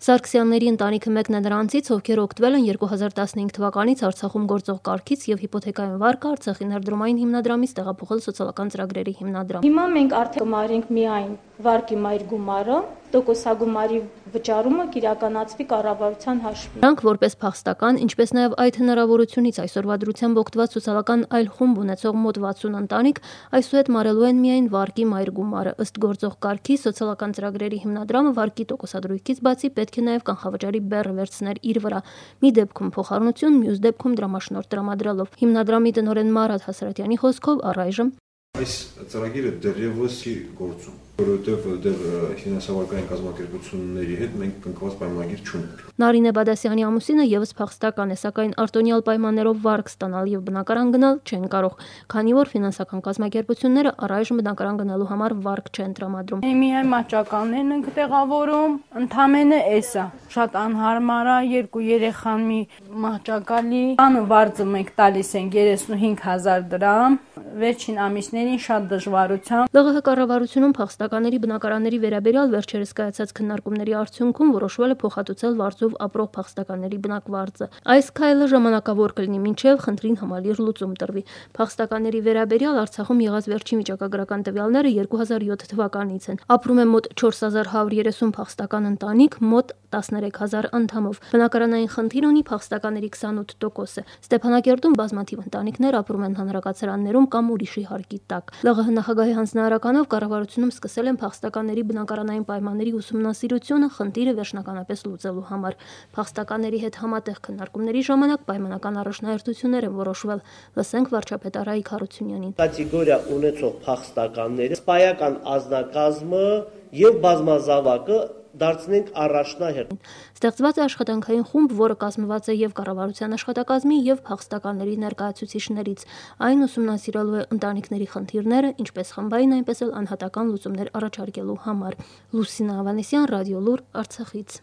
Սարգսյանների ընտանիքը մեկն է նրանցից, ովքեր օգտվել են 2015 թվականից Արցախում գործող կարգից եւ հիպոթեկային վարկը Արցախի ներդրումային հիմնադրամից տեղափոխել սոցիալական ծրագրերի հիմնադրամ։ Հիմա մենք արդեն կմարենք միայն վարկի մայր գումարը, տոկոսագումարի վճարումը կիրականացվի կառավարության հաշվին։ Նրանք որպես փախստական, ինչպես նաև այդ հնարավորությունից այսօրվա դրությամբ օգտված սոցիալական այլ խումբ ունեցող մոտ 60 ընտանիք այսուհետ մարելու են միայն վարկի մայր գումարը։ Ըստ գործող կարգի սոցիալական ծրագրերի հիմնադրամը վարկի տոկոսադրույքից բացի պետք է նաև կանխավճարի բեռը վերցներ իր վրա։ Մի դեպքում փոխառնություն, մյուս դեպքում դրամաշնորհ տրամադրելով։ Հիմնադրամի տնօրեն Մարատ Հասարատյանի խոսքով առայժմ այս ծրագիրը դեռևս չի գործում, որովհետև դեռ ֆինանսավորական կազմակերպությունների հետ մենք կնքված պայմանագիր չունենք։ Նարինե Բադասյանի ամուսինը եւս փախստական է, սակայն արտոնյալ պայմաններով վարկ ստանալ եւ բնակարան գնալ չեն կարող, քանի որ ֆինանսական կազմակերպությունները առայժմ բնակարան գնալու համար վարկ չեն տրամադրում։ Միայն մահճականներն ենք տեղավորում, ընդամենը էսա։ Շատ անհարմար է, 2 երեխան մի մահճակալի, անը վարձը մենք տալիս ենք 35000 դրամ, վերջին ամիսներին շատ դժվարությամբ։ ԼՂՀ կառավարությունում փախստականների բնակարանների վերաբերյալ վերջերս կայացած քննարկումների արդյունքում որոշվել է փոխհատուցել վարձով ապրող փախստականների բնակվարձը։ Այս քայլը ժամանակավոր կլինի, մինչև խնդրին համալիր լուծում տրվի։ Փախստականների վերաբերյալ Արցախում եղած վերջին վիճակագրական տվյալները 2007 թվականից են։ Ապրում է մոտ 4130 փախստական ընտանիք, մոտ 13000 անդամով։ Բնակարանային խնդիր ունի փախստականների 28%-ը։ Ստեփանակերտում բազմաթիվ ընտանիքներ ապրում են հանրակացարաններում կամ ուրիշի հարկի տակ։ ԼՂՀ նախագահի հանձնարարականով կառավարությունում սկսել են փախստականների բնակարանային պայմանների ուսումնասիրությունը խնդիրը վերջնականապես լուծելու համար։ Փախստականների հետ համատեղ քննարկումների ժամանակ պայմանական առաջնահերթություններ են որոշվել։ Լսենք վարչապետ Արայիկ Հարությունյանին։ Կատեգորիա ունեցող փախստականները սպայական ազնագազմը եւ բազմազավակը դարձնենք առաջնահերթ։ Ստեղծված է աշխատանքային խումբ, որը կազմված է եւ կառավարության աշխատակազմի եւ փախստականների ներկայացուցիչներից։ Այն ուսումնասիրելու է ընտանիքների խնդիրները, ինչպես խմբային, այնպես էլ անհատական լուծումներ առաջարկելու համար։ Լուսինա Ավանեսյան, Ռադիոլուր, Արցախից։